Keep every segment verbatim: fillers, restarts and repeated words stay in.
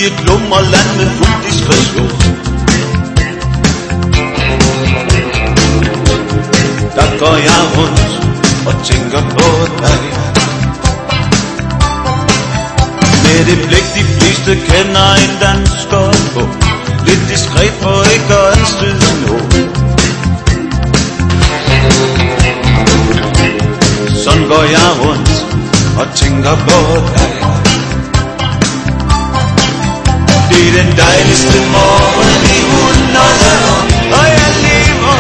et lummerland med fuld diskretion. Der går jeg rundt og tænker på dig. Med det blik de fleste kender en dansker på. Lidt diskret for ikke at anstøde nogen. Sådan går jeg rundt og tænker på dig. Det er den dejligste morgen i hundrede år, og jeg lever.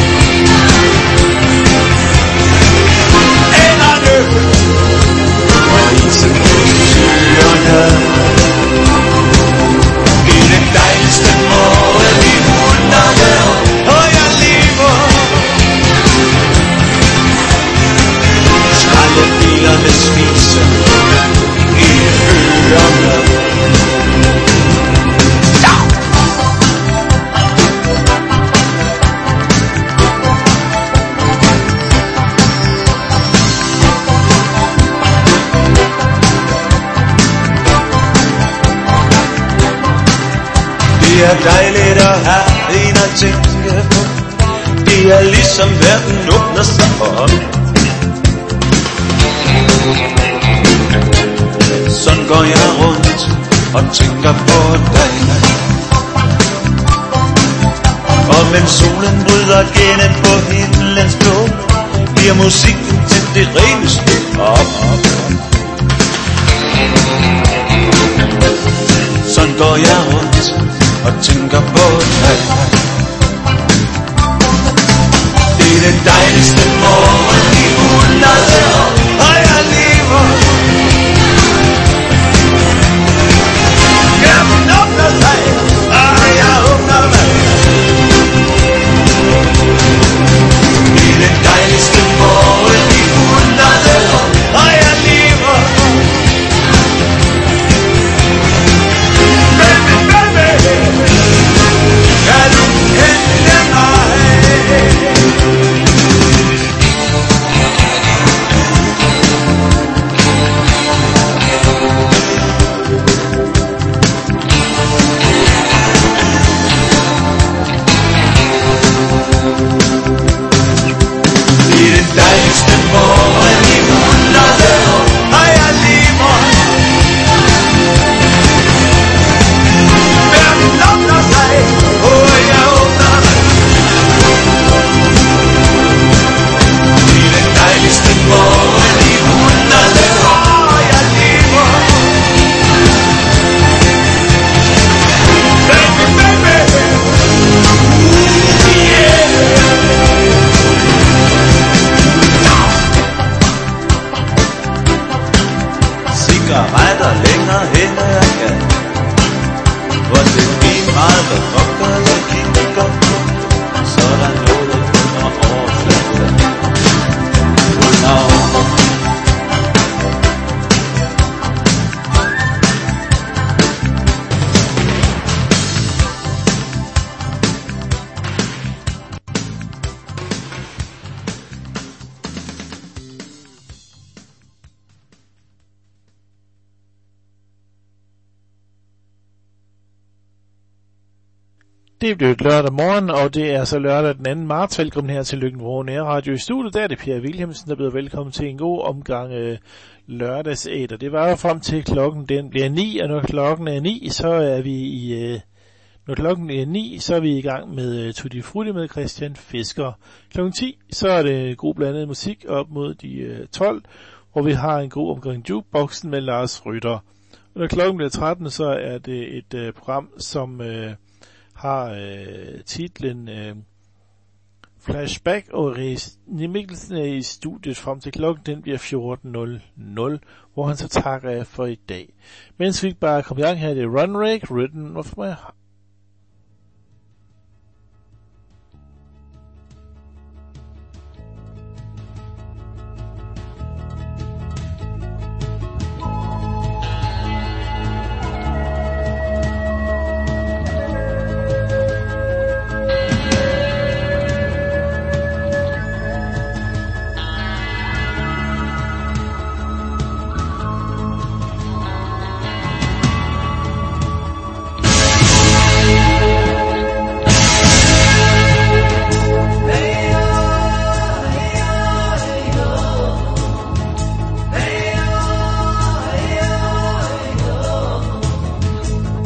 Enderne og isen på søerne. Det er den dejligste morgen i hundrede år, og jeg lever. Skraldebilerne spiser i ørerne. Det er dejligt at have en at tænke på. Det er ligesom verden åbner sig op. Sådan går jeg rundt og tænker på dig. Og mens solen bryder gennem på himlens blå, bliver musikken til det reneste op. Sådan går jeg rundt og tænker på dig. Det er den dejligste morgen i hundrede år, og jeg lever. Hjernen åbner sig, og jeg åbner mig. Det er den dejligste morgen i hundrede år, og jeg lever. Baby, baby, kan du kende mig? Det er den dejligste morgen i hundrede år, og jeg lever. Verden åbner sig, og jeg åbner mig. Det er den dejligste morgen i hundrede år, og jeg lever. Baby, baby, yeah. Cigaretter længere hen ad jeg kan. Hvor det er lige meget, hvor pokker jeg kigger på. Så er der noget under overfladen. Under overfladen. Det blev lørdag morgen, og det er så lørdag den anden marts. Velkommen her til Løkken Nærradio i studiet. Der er det Per Wilhelmsen, der byder velkommen til en god omgang øh, lørdagsæter. Det var jo frem til klokken den bliver ni, og når klokken er ni, så er vi i øh, når klokken er ni, så er vi i gang med øh, Tutti Frutti med Christian Fisker. Klokken ti, så er det god blandet musik op mod de øh, tolv, hvor vi har en god omgang jukeboxen med Lars Rytter. Og når klokken bliver tretten, så er det et øh, program, som øh, har øh, titlen øh, Flashback, og René Mikkelsen er i studiet frem til klokken, den bliver fjorten nul nul, hvor han så takker af for i dag. Mens vi bare kommer i gang her, det er Run Rake, written of my heart.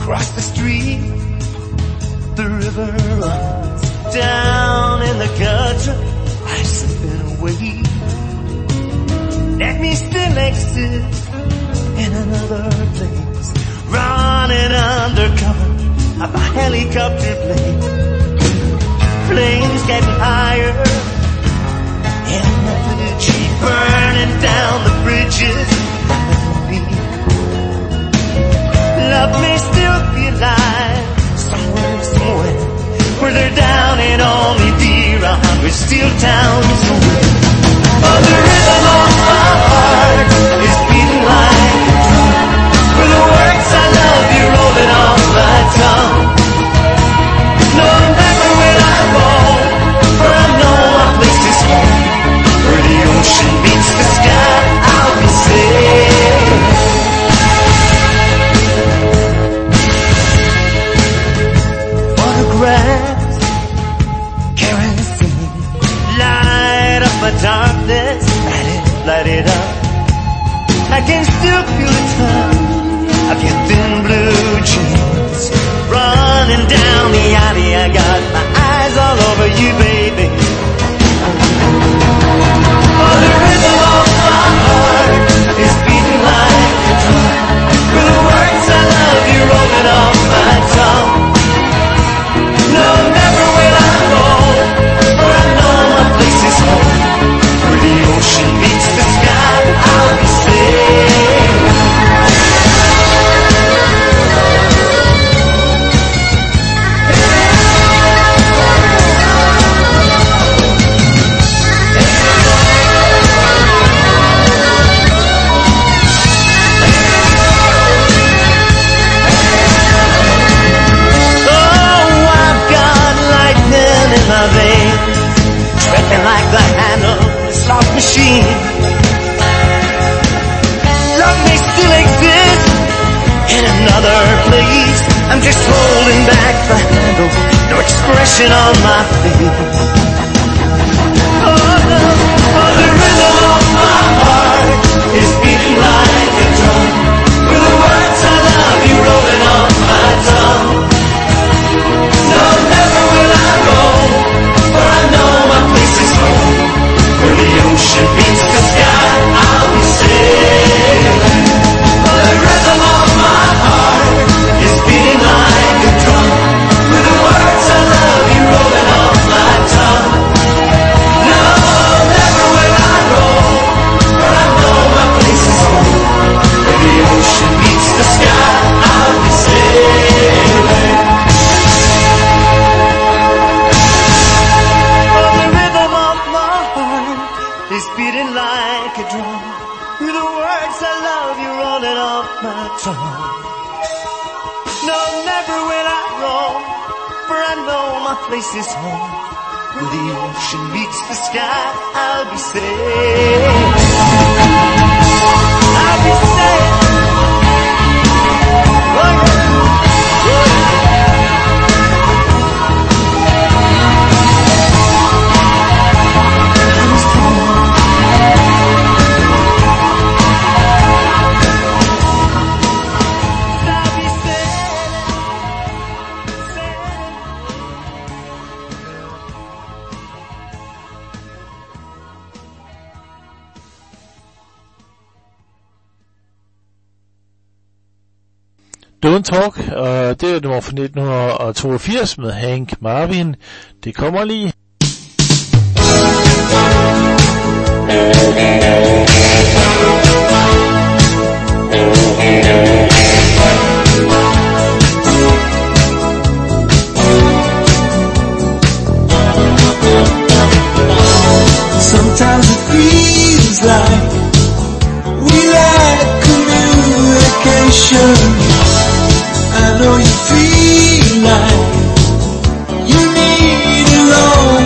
Across the street, the river runs down in the gutter. I'm slipping away. Let me still exist in another place, running under cover of a helicopter plane. Flames getting higher in a refugee, burning down the bridges. Love may still be alive somewhere, somewhere, where they're down in only dear a hundred steel towns away. Oh, the rhythm of my heart is beating like a drum, where the words I love you rolling off my tongue. No matter where I go, for I know my place is home. Where the ocean meets the sky, I'll be safe. Photographs, kerosene, light up my darkness, light it, light it up. I can still feel the touch of your thin blue jeans running down the alley. I got my eyes all over you, baby. Oh, the rhythm of my heart is beating like a drum, with the words I love you rolling off my tongue. No, never will I go, for I know my place is home. Where the ocean meets the sky, I'll be safe. My veins, tripping like the handle of a slot machine. Love may still exist in another place. I'm just holding back the handle, no expression on my face. Oh, no, oh, the rhythm of my heart is beating like a drum, with the words I love you rolling off my tongue. No, never will I go, for I know my place is home. Where the ocean meets the sky, I'll be sailing. Oh, the rhythm of my heart is beating like a drum, with the words I love you rolling off my tongue. No, never will I go, for I know my place is home. Where the ocean meets the sky, I'll be sailing. Beating like a drum, with the words I love you rolling off my tongue. No, never will I roam, for I know my place is home. Where the ocean meets the sky, I'll be safe. I'll be safe. Oh, yeah. Oh, yeah. Don't Talk, og det er nummer fra nitten toogfirs med Hank Marvin. Det kommer lige. Sometimes it feels like we lack communication. I know you feel like you need a long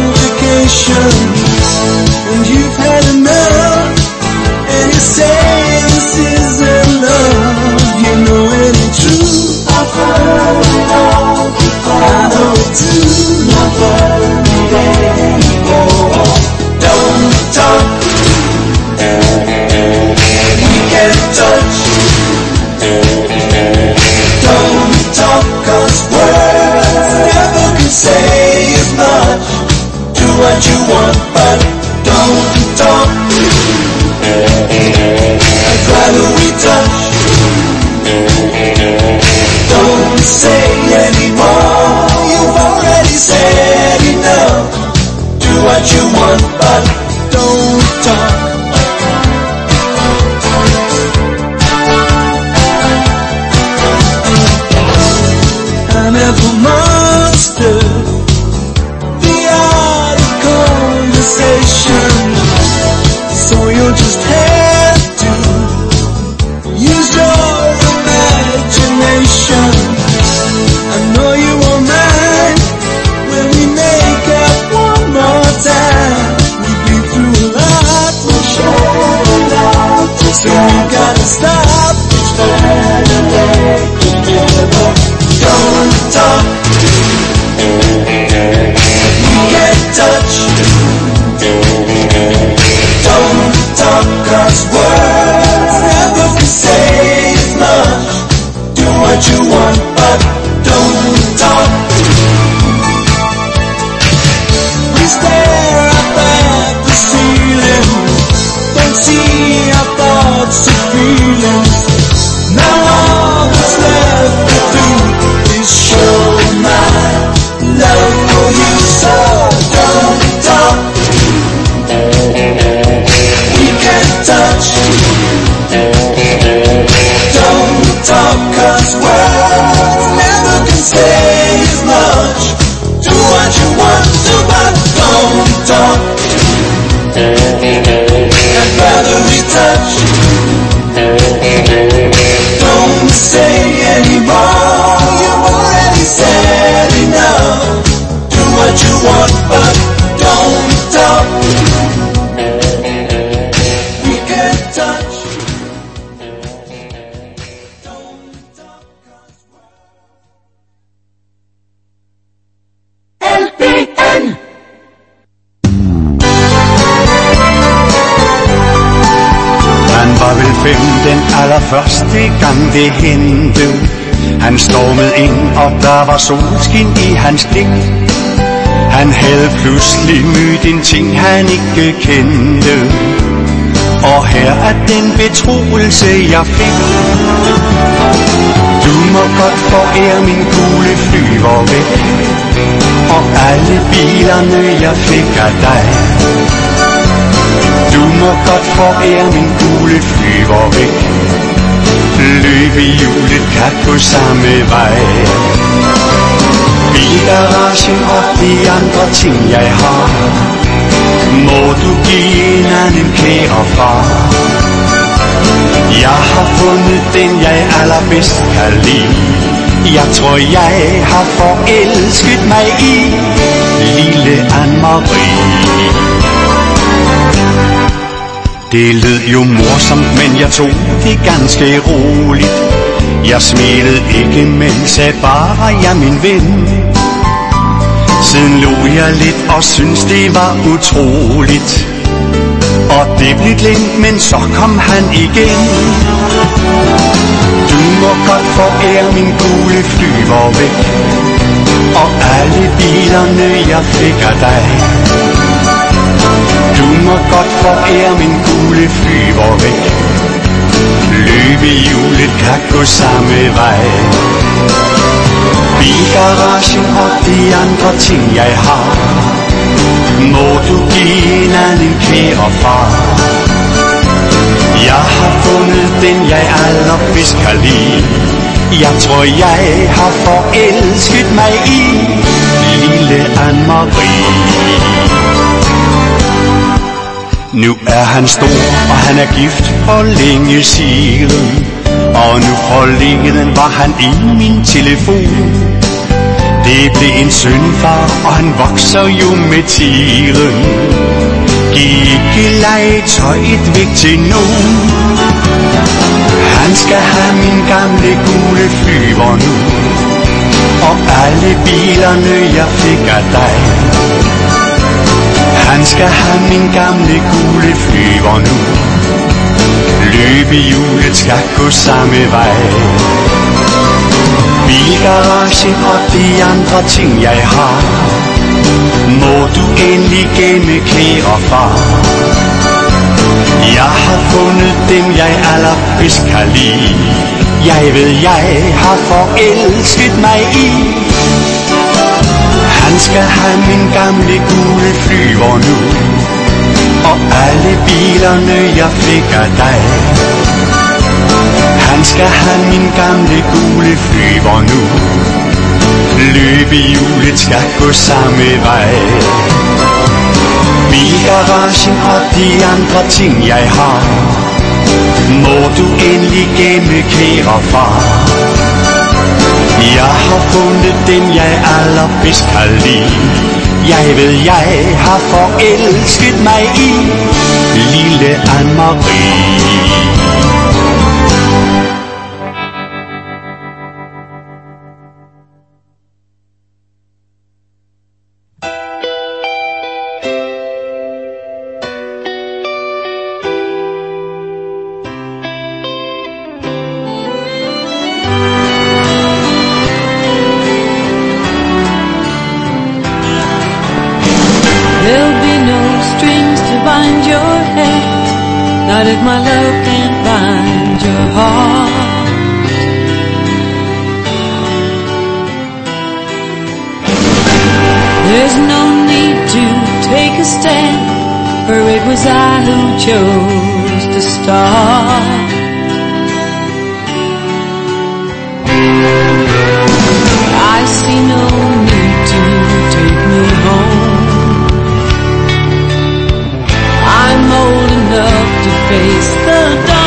say anymore. You've already said enough. Do what you want, but don't talk. I never mastered the art of conversation, so you'll just have to use your imagination. I know you won't mind when we make up one more time. We've been through a lot, we'll share it out together. So we gotta stop each other together. Don't talk, we can't touch. Don't talk, 'cause words never can say as much. Do what you want, but don't talk. We stare up at the ceiling, don't see our thoughts or feelings. Now all that's left to do is show my love for you. So don't talk, we can't touch. Don't talk, 'cause words never can say as much. Do what you want to, but don't talk. I'd rather we touch. Don't say anymore. You've already said enough. Do what you want, but don't talk. We can't touch. Don't talk, 'cause L P N. Han var vel fem den allerførste gang det hente. Han stormede ind, og der var solskin i hans blik. Han havde pludselig mødt en ting, han ikke kendte. Og her er den betroelse, jeg fik. Du må godt forære min gule flyver væk, og alle bilerne, jeg fik af dig. Du må godt forære min gule flyver væk. Løbehjulet kan gå samme vej. Bilgaragen og de andre ting jeg har, må du give en anden kære far. Jeg har fundet den jeg allerbedst kan lide. Jeg tror jeg har forelsket mig i lille Anne-Marie. Det lød jo morsomt, men jeg tog det ganske roligt. Jeg smilede ikke, men sagde bare, ja min ven. Siden lå jeg lidt og syntes det var utroligt. Og det blev glemt, men så kom han igen. Du må godt forære min gule flyver væk, og alle bilerne jeg fik af dig. Du må godt forære min gule flyver væk. Løbehjulet kan gå samme vej. Bilgaragen og de andre ting jeg har, må du give en anden kære far. Jeg har fundet den jeg allerbedst kan lide. Jeg tror jeg har forelsket mig i lille Anne-Marie. Nu er han stor, og han er gift for længe siden. Og nu forleden var han i min telefon. Det blev en sønfar, og han vokser jo med tiden. Giv ikke legetøjet væk til nogen. Han skal have min gamle gule flyver nu, og alle bilerne jeg fik af dig. Han skal have min gamle gule flyver nu. Løbehjulet skal gå samme vej. Bilgaragen og de andre ting jeg har, må du endelig gemme kære far. Jeg har fundet dem, jeg allerbedst kan lide. Jeg ved, jeg har forelsket mig i. Han skal have min gamle gule flyver nu, og alle bilerne jeg fik af dig. Han skal have min gamle gule flyver nu. Løbehjulet skal gå samme vej. Bilgaragen og de andre ting jeg har, må du endelig gemme, kære far. Jeg har fundet dem, jeg allerbedst kan lide. Jeg ved, jeg har forelsket mig i lille Anne-Marie. Not if my love can't find your heart. There's no need to take a stand, for it was I who chose to start. I see no need to take me home. I'm old enough to face the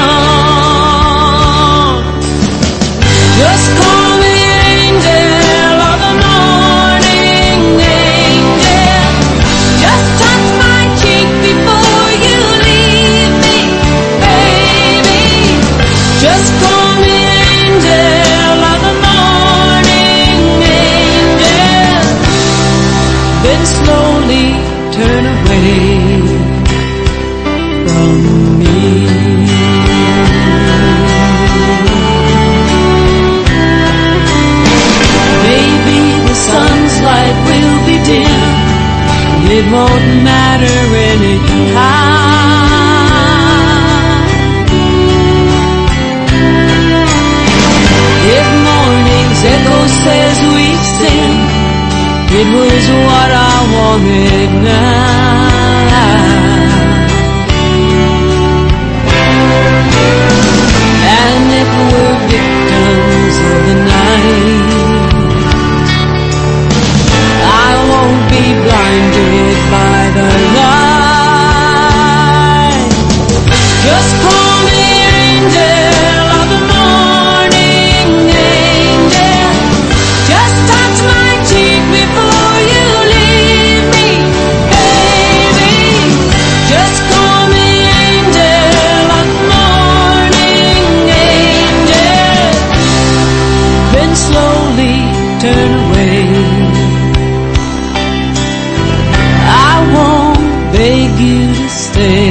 dawn. Just call me angel of the morning, angel. Just touch my cheek before you leave me, baby. Just call me angel of the morning, angel. Then slowly turn away from me. Maybe the sun's light will be dim, it won't matter anyhow. If morning's echo says we sin, it was what I wanted now. And if we're victims of the night, I won't be blinded by the light. Just call me angel of the morning, angel. Just touch my cheek before you leave me, baby. Just call me angel of the morning, angel. Then slowly turn away. I won't beg you to stay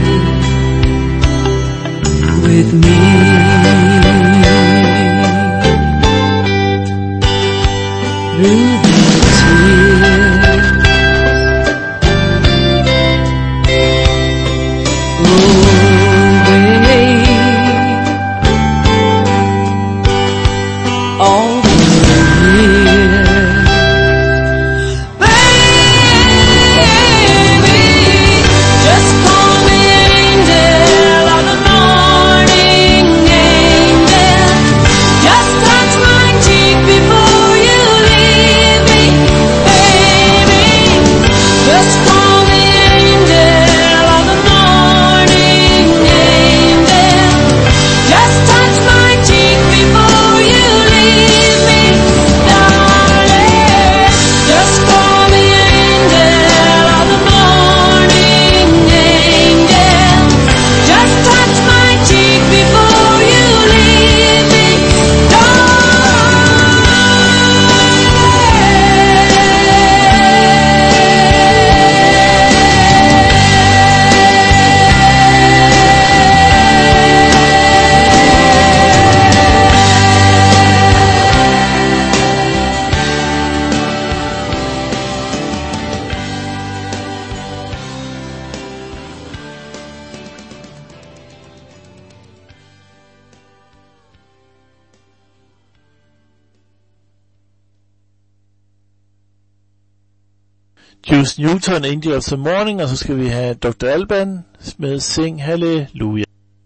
with me. Through the tears away, all the years, baby. Just call me angel of the morning, angel. Just touch my cheek before you leave me, baby. Juice Newton, Angel of the Morning, og så skal vi have doktor Alban med Sing Halleluja.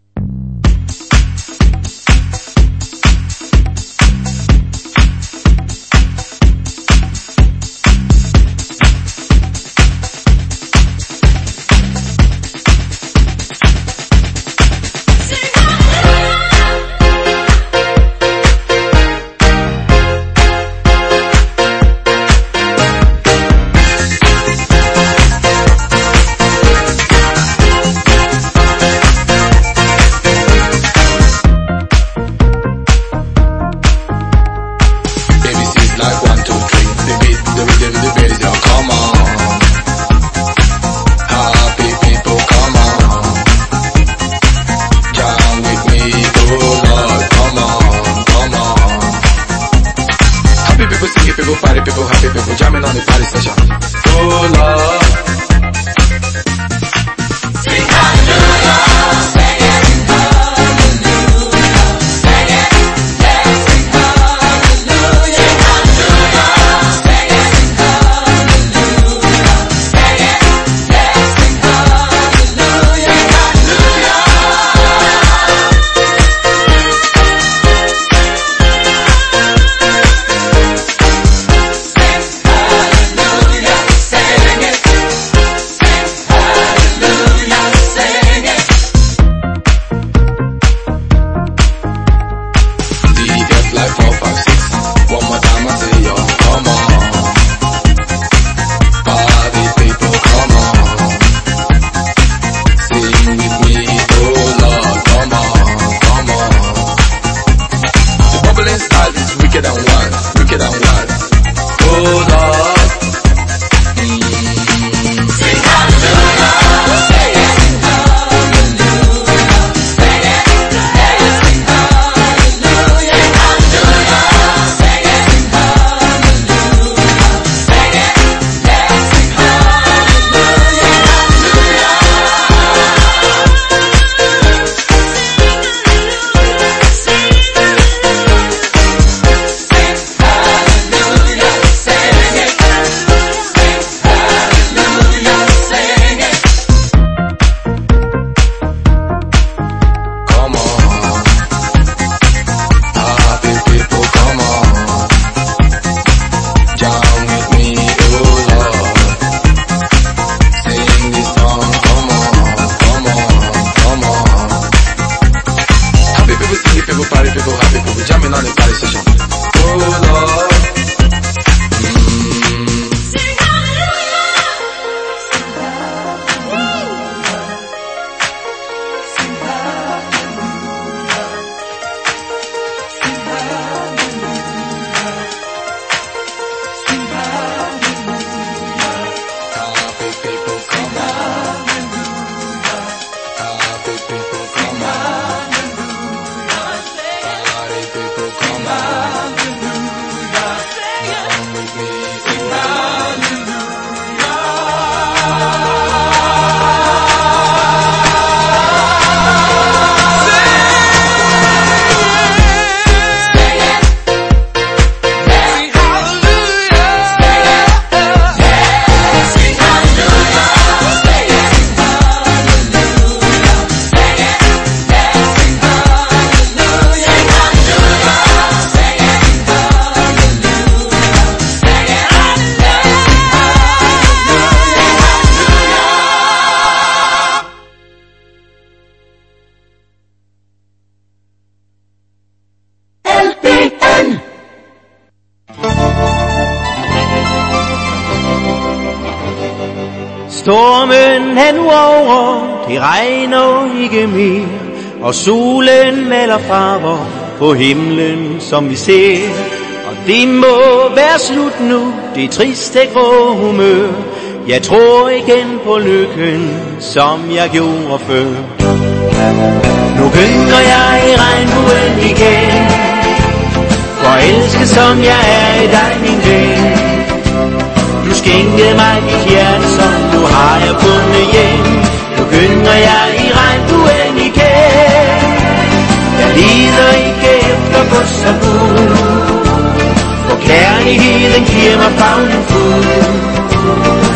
Stormen er nu over, det regner ikke mere, og solen maler farver på himlen, som vi ser. Og det må være slut nu, det triste grå humør. Jeg tror igen på lykken, som jeg gjorde før. Nu gynger jeg i regnbuen igen, forelsket som jeg er i dig, min ven. Du skænkede mig dit hjerte, som nu har jeg fundet hjem. Nu gynger jeg i regnbuen igen. Jeg lider ikke efter gods og guld, for kærligheden giver mig favnen fuld.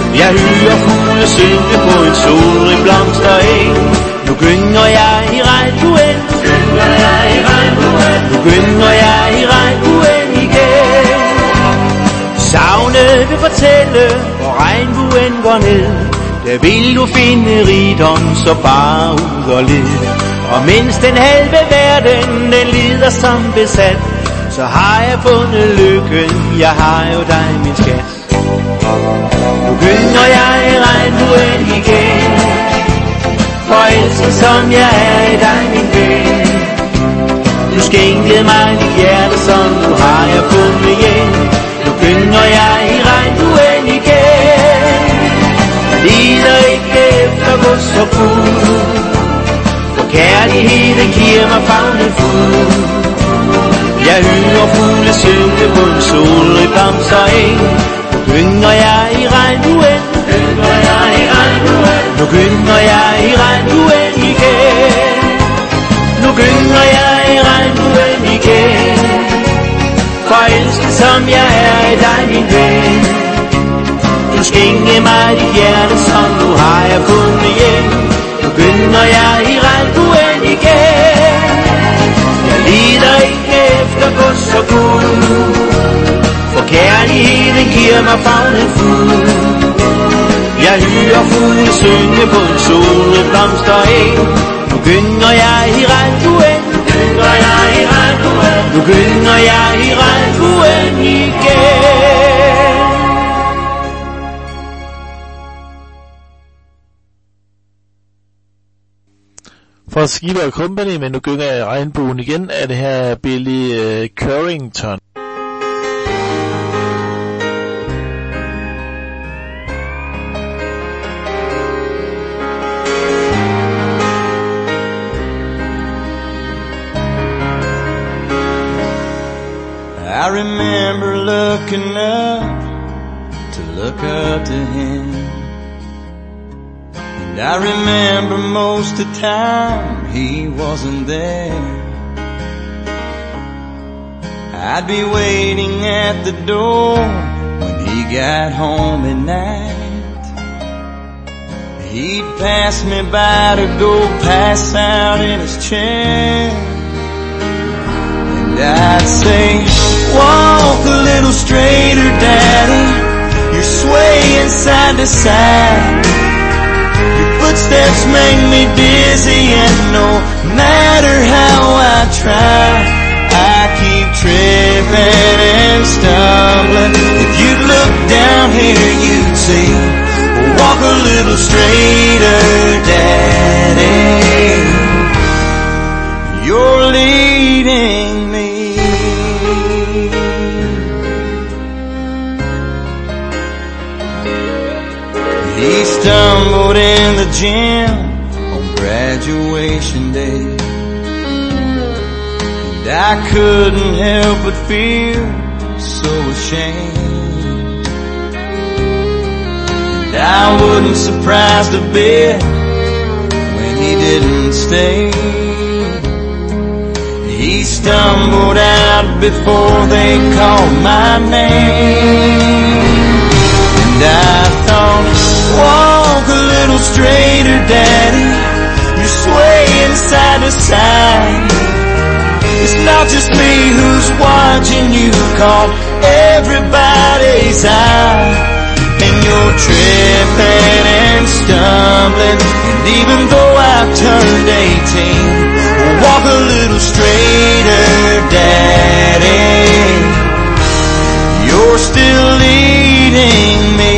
Jeg hører fugle synge på en solrig blomstereng. Nu gynger jeg i regnbuen, gynger jeg i regnbuen, nu gynger jeg i regnbuen igen. Savne vil fortælle, hvor regnbuen går ned. Der vil du finde rigdom, så bare ud og led. Og mens den halve verden, den lider som besat, så har jeg fundet lykken, jeg har jo dig, min skat. Nu gynger jeg i regnbuen igen, forelsket som jeg er i dig, min ven. Du skænkede mig dit hjerte, som nu har jeg fundet hjem. Nu gynger jeg i regnbuen igen. Jeg lider ikke efter gods og fuld, for kærligheden giver mig favnen fuld. Jeg hører fugle synge på en solrig blomstereng. Nu gynger jeg i regnbuen, gynger jeg i regnbuen, nu gynger jeg i regnbuen igen. Nu gynger jeg i regnbuen igen, forelsket som jeg er i dig, min ven. Du skænke mig dit hjerte, som nu har jeg fundet hjem. Nu gynger jeg i regnbuen igen. Jeg lider ikke efter gods og guld, for kærligheden giver mig favnen fuld. Jeg hører fugle synge på en solrig blomstereng. Nu gynger jeg i regnbuen, gynger jeg i regnbuen, nu gynger jeg i regnbuen igen. For Skipper og Company, men nu gynger jeg i regnbuen igen, er det her Billy uh, Currington. I remember looking up to look up to him, and I remember most of the time he wasn't there. I'd be waiting at the door when he got home at night. He'd pass me by to go pass out in his chair, and I'd say, walk a little straighter, Daddy, you're swaying side to side. Your footsteps make me dizzy, and no matter how I try, I keep tripping and stumbling. If you'd look down here, you'd see, walk a little straighter, Daddy, you're leading me. He stumbled in the gym on graduation day, and I couldn't help but feel so ashamed. And I wasn't surprised a bit when he didn't stay. He stumbled out before they called my name, and I thought, walk a little straighter, Daddy, you're swaying side to side. It's not just me who's watching, you caught everybody's eye. And you're tripping and stumbling, and even though I've turned eighteen, walk a little straighter, Daddy, you're still leading me.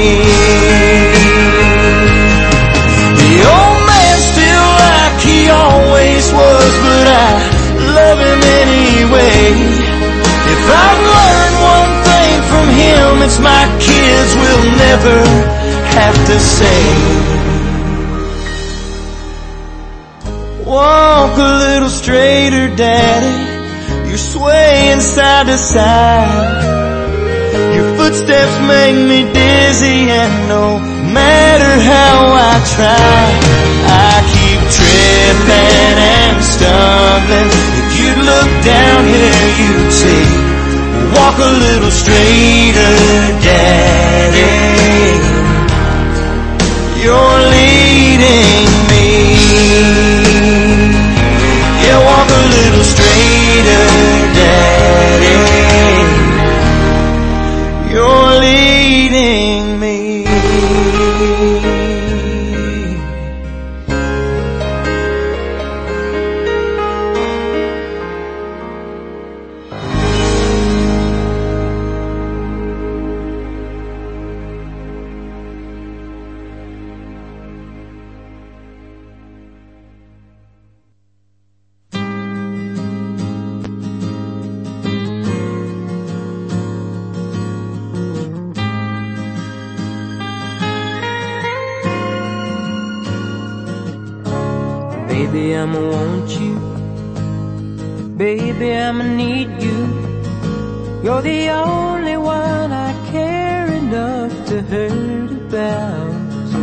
The old man's still like he always was, but I love him anyway. If I've learned one thing from him, it's my kids will never have to say, walk a little straighter, Daddy, you're swaying side to side. Your footsteps make me dizzy, and no matter how I try, I keep tripping and stumbling. If you'd look down here, you'd see, walk a little straighter, Daddy, Baby, I'ma want you. Baby, I'ma need you. You're the only one I care enough to hurt about.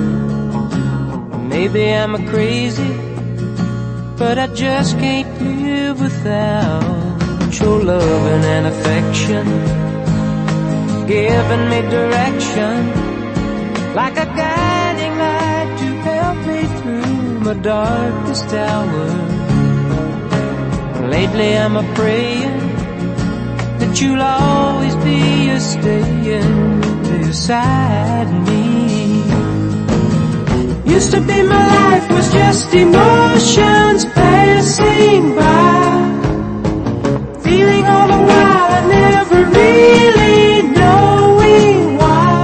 Maybe I'm a crazy, but I just can't live without your loving and affection, giving me direction, like a guiding light to help me through my darkest hour. Lately I'm a praying that you'll always be a staying beside me. Used to be my life was just emotions passing by, feeling all the while I never really knowing why.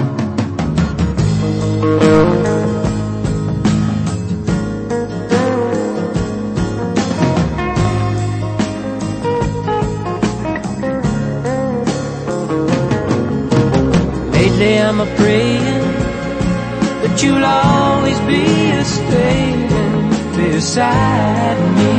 Lately I'm a praying that you'll always be a staying beside me.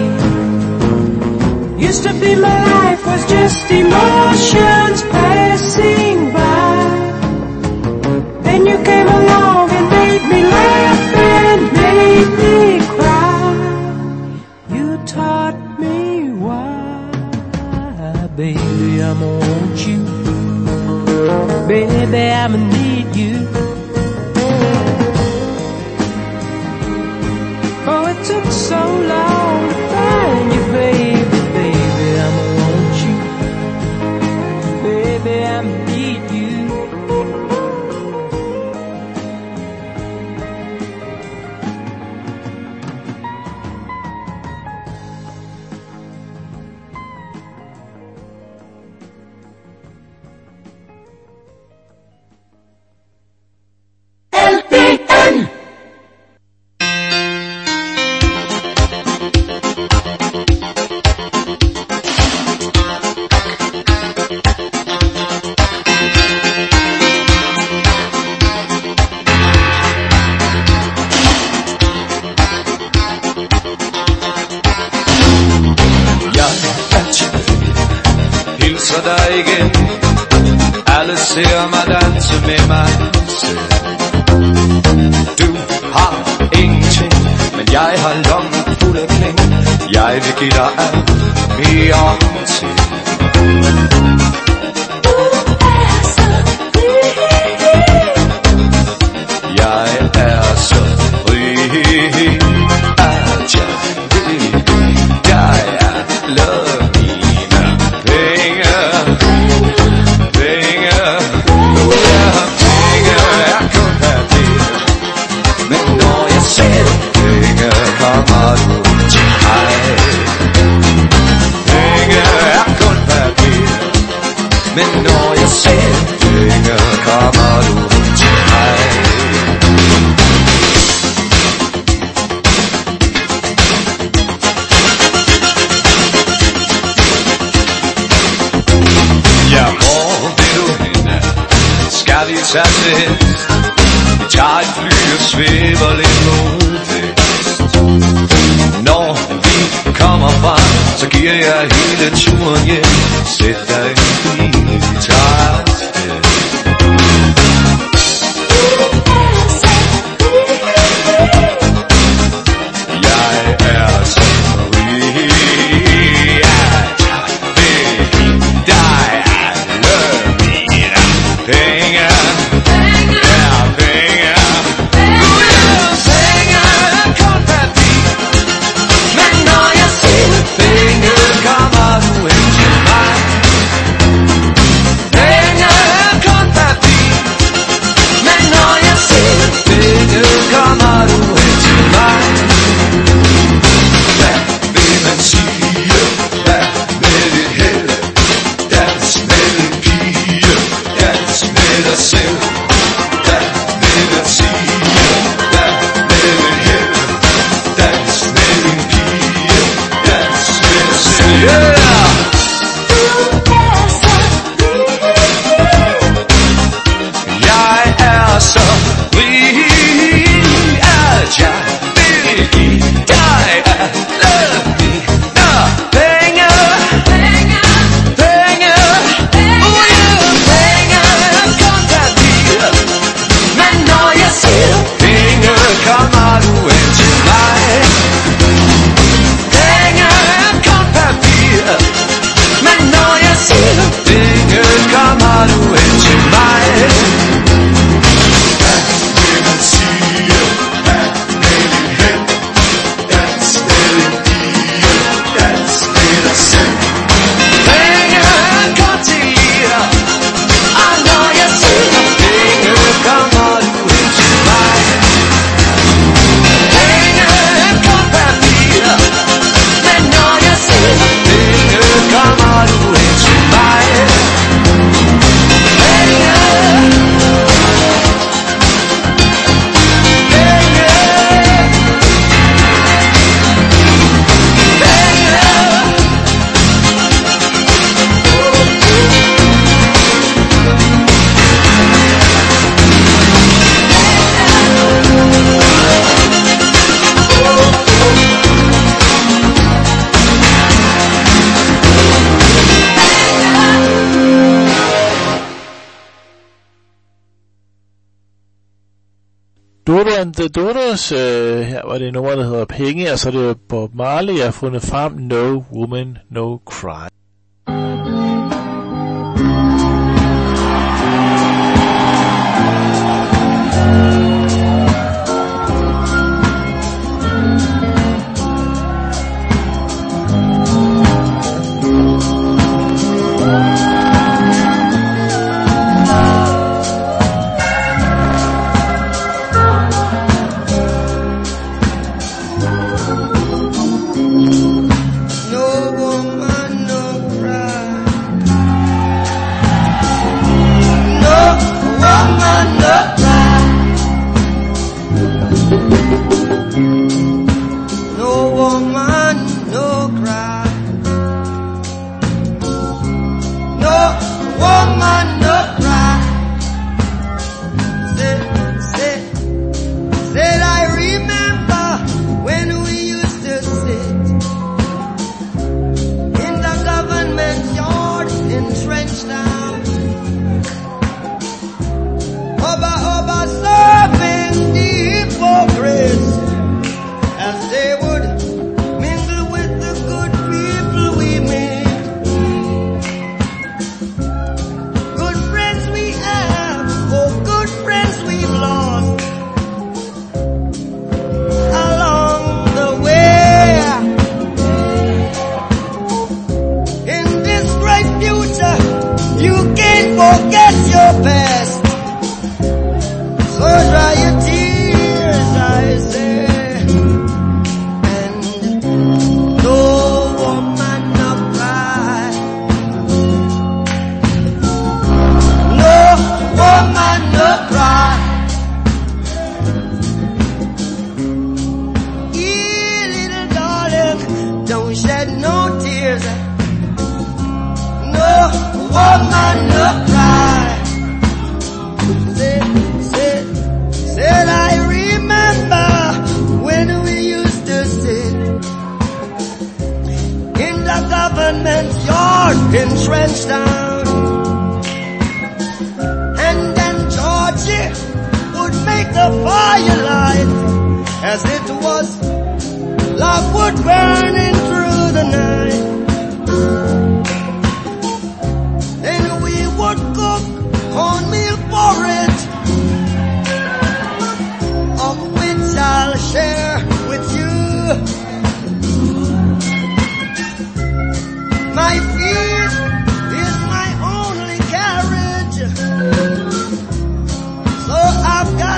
Used to be my life was just emotions passing by, then you came along and made me laugh and made me cry. You taught me why. Baby, I'ma want you. Baby, I'ma need you. Oh, it took so long to find you, baby, baby, I'ma want you. Baby, I'ma need you. Ser mig danse med mig selv. Du har ingenting, men jeg har lommen fuld af penge. Jeg vil give dig alt mere til. Du er så rig. Jeg er så rig, at jeg vil give dig alle mine penge. Kommer du til mig? Penge er kun papir, men når jeg ser penge, kommer du til mig. Ja, hvor vil du hen? Skal vi tage til hest? Vi tager et fly og svæver lidt mod vest. Når vi kommer frem, så giver jeg hele turen hjem. Sæt dig i en bil, vi tager afsted. Jeg er så rig, at jeg vil give dig alle mine penge. Ja, penge. Penge kommer du ind til mig. med dig selv. Dans med dig sige, dans med dig hjem. Dans med din pige, dans med dig selv. Yeah! Jeg er så rig, at jeg vil give dig alle mine penge. Penge, penge, oh yeah, penge, kontapir. Men når jeg siger penge, kommer du ind til mig. Penge, kontapir. Men når jeg siger penge, kommer du ind til mig. Dodo and the Dodos, øh, her var det nummer, der hedder Penge, og så er det Bob Marley, jeg har fundet frem, No Woman, No Cry.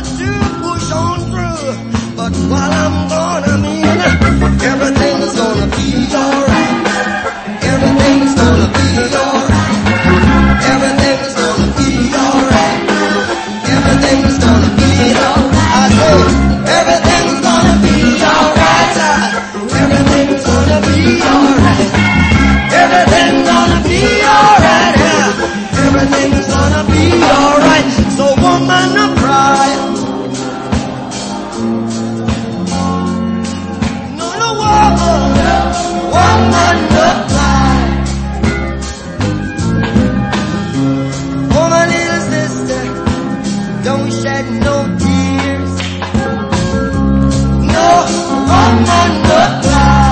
While I'm gone, I mean, everything is gonna don't shed no tears. No, oh, no, no, cry.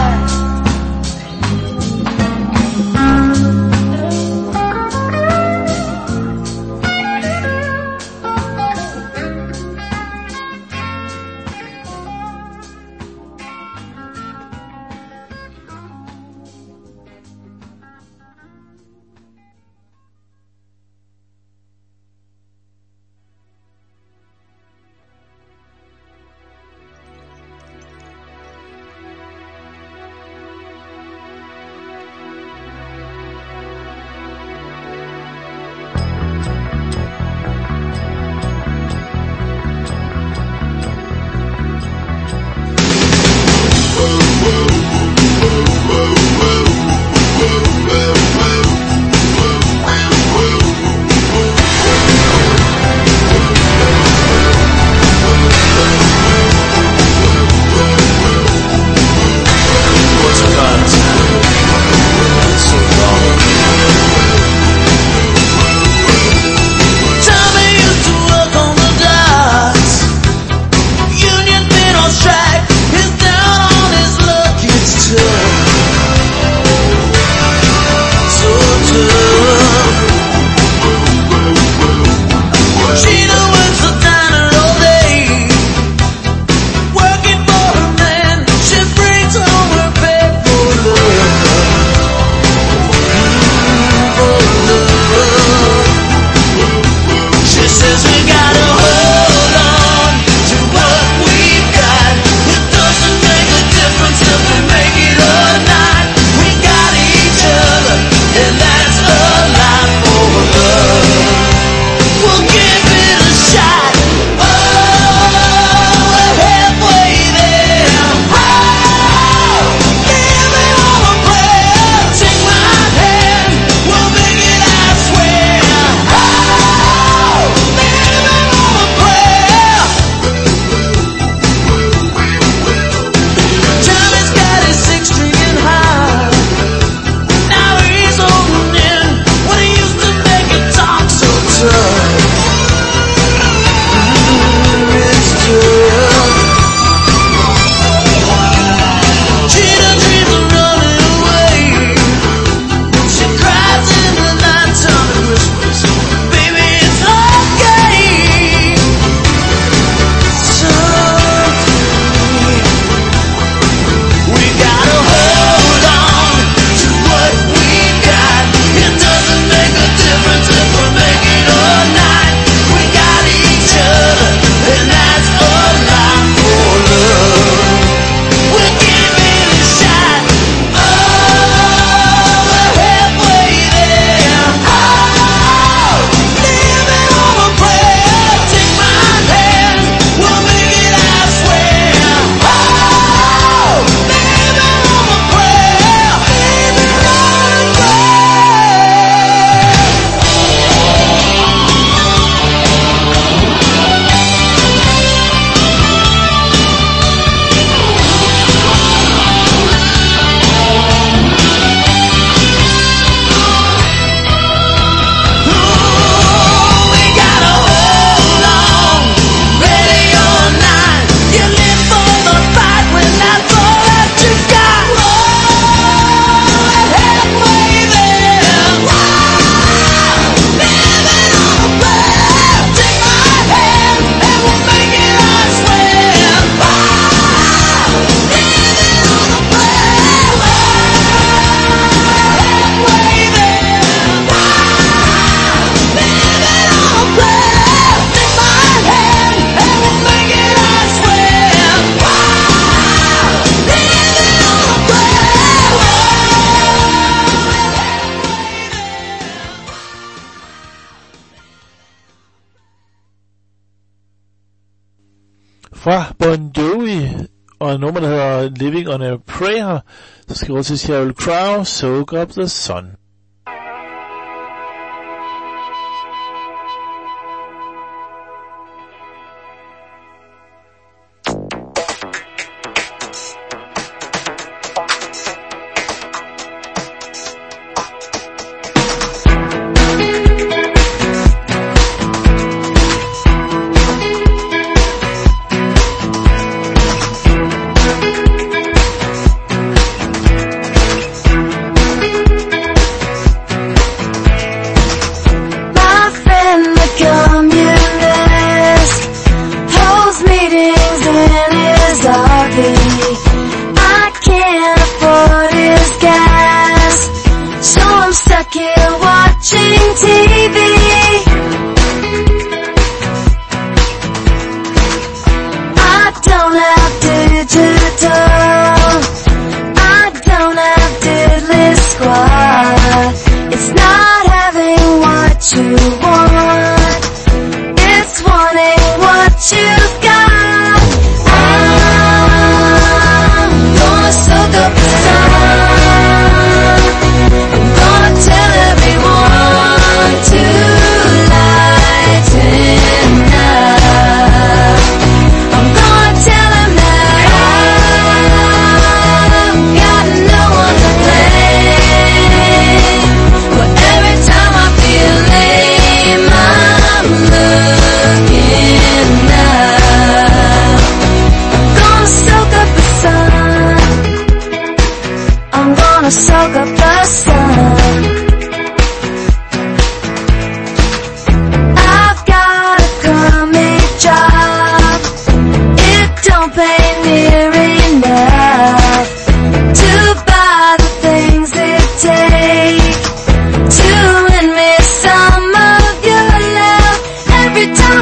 fra Bon Jovi, og nummer, der hedder Living on a Prayer, så skal vi gå til Sheryl Crow, Soak Up the Sun.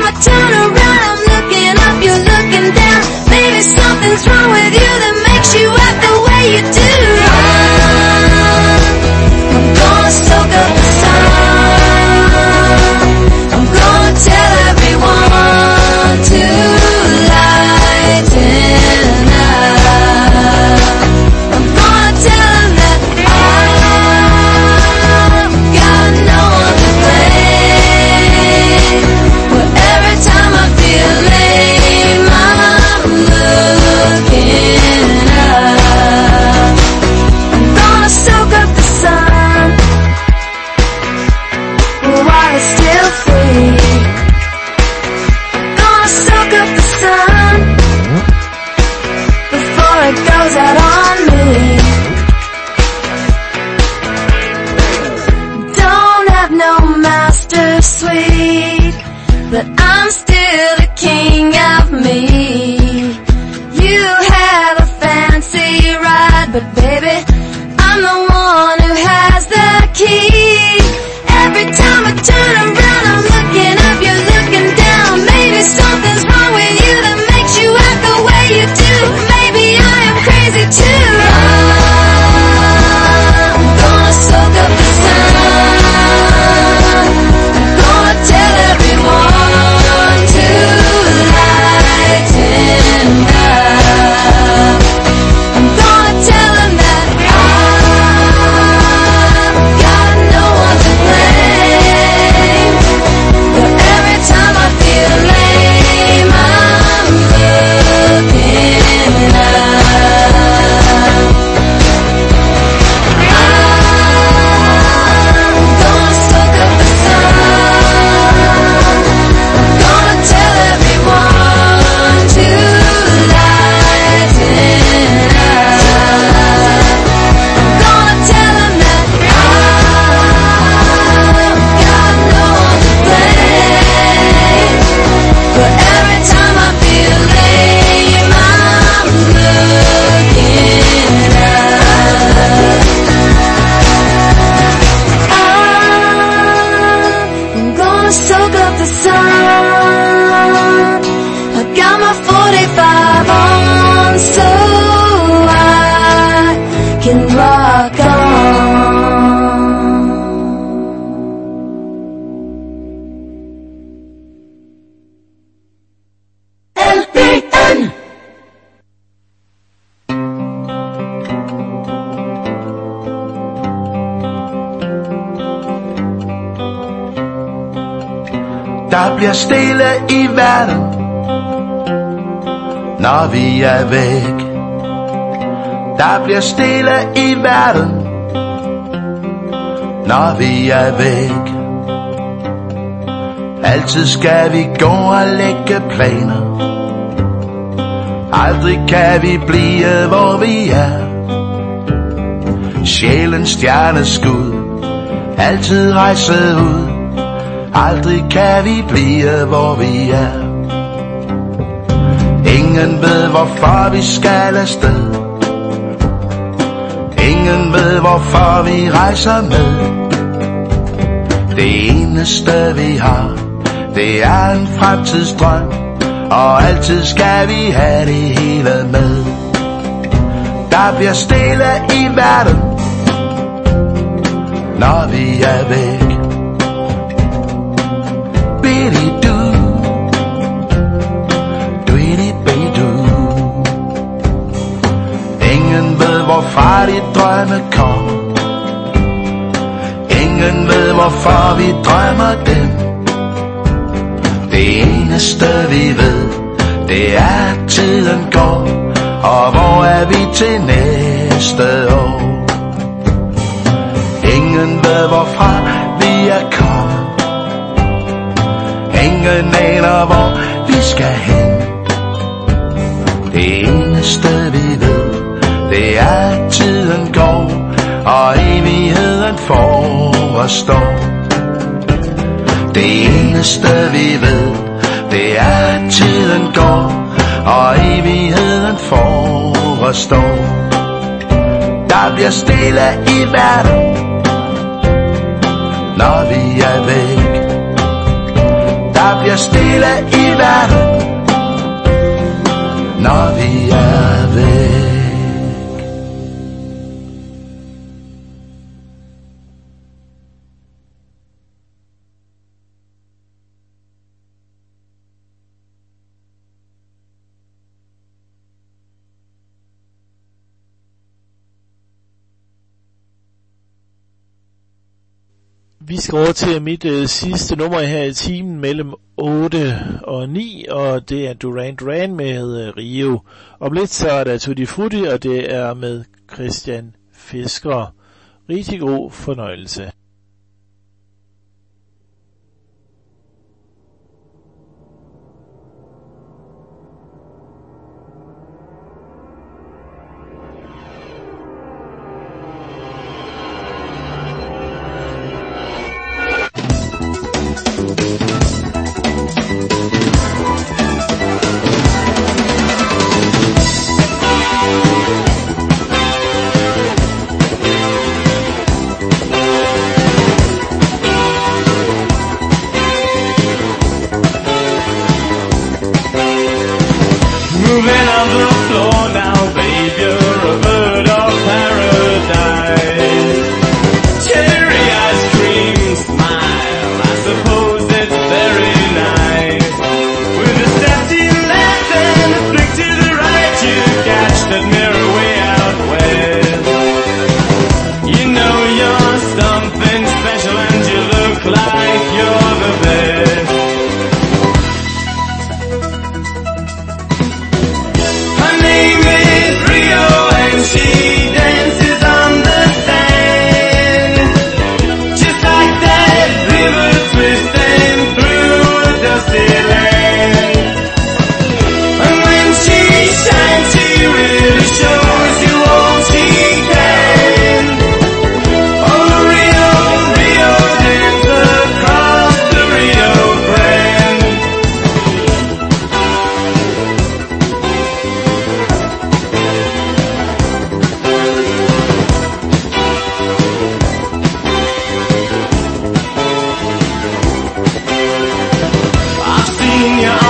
I turn around, I'm looking up, you're looking down. Maybe something's wrong with you that makes you act the way you do. I'm gonna soak up the sun. I'm gonna tell everyone to lighten up. I'm gonna tell them that I've got no one to blame. But every time I feel lame, I'm looking up. I'm gonna soak up the sun while it's still free. Gonna soak up the sun before it goes out on me. Don't have no master suite, but I'm still the king of me. You have a fancy ride, but baby, I'm the one who has the key. Every time I turn around, I'm looking up, you're looking down. Maybe something's wrong with you that makes you act the way you do. Maybe I am crazy too. I'm gonna soak up the sun. I'm gonna tell everyone to lighten up. I'm gonna tell them that I've got no one to blame. But every time I feel lame, I'm looking up. I'm gonna soak up the sun. I'm gonna tell everyone to lighten up. I'm gonna tell them that I've got no one to blame. But every time I feel lame, I'm looking up. I'm gonna soak up the sun. I got my forty-five on so I can rock on. L P N. Der bliver stille i verden, når vi er væk. Der bliver stille i verden, når vi er væk. Altid skal vi gå og lægge planer. Aldrig kan vi blive, hvor vi er. Sjælens stjerneskud, altid rejse ud. Aldrig kan vi blive, hvor vi er. Ingen ved, hvorfor vi skal afsted. Ingen ved, hvorfor vi rejser med. Det eneste vi har, det er en fremtidsdrøm. Og altid skal vi have det hele med. Der bliver stille i verden, når vi er væk. Bidi-du, duidi-bidu. Ingen ved, hvorfra de drømme kommer. Ingen ved, hvorfor vi drømmer dem. Det eneste vi ved, det er at tiden går. Og hvor er vi til næste år? Ingen ved, hvorfra vi er kommet. Ingen aner, hvor vi skal hen. Det eneste vi ved, det er at tiden går. Og evigheden forestår. Det eneste vi ved, det er at tiden går. Og evigheden forestår. Der bliver stille i verden, når vi er væk. Der bliver bliver stille i verden, når vi er væk. Vi skal over til mit øh, sidste nummer her i timen mellem otte og ni, og det er Duran Duran med øh, Rio. Om lidt så er der Tutti Frutti, og det er med Christian Fisker. Rigtig god fornøjelse. I've seen your